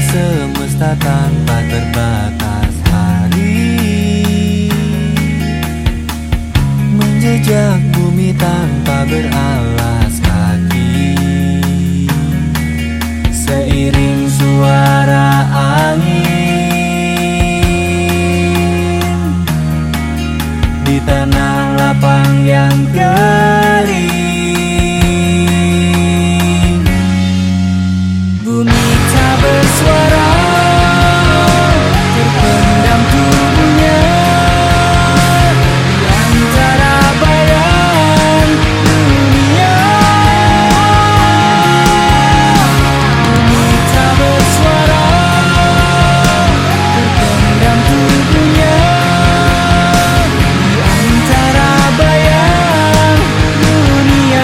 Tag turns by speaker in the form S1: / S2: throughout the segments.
S1: semesta tanpa terbatas hari, menjejak bumi tanpa beralas kaki. Seiring suara angin di tanah lapang yang kering, bumi tak bersuara, terpendam tubuhnya di antara bayang dunia. Bumi tak bersuara, terpendam tubuhnya di antara bayang dunia.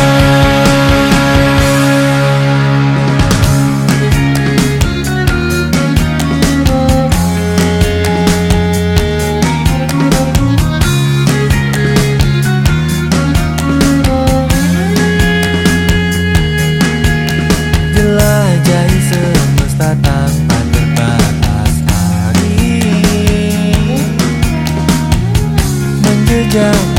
S1: Jelajahi semesta tanpa terbatas hari, menjejak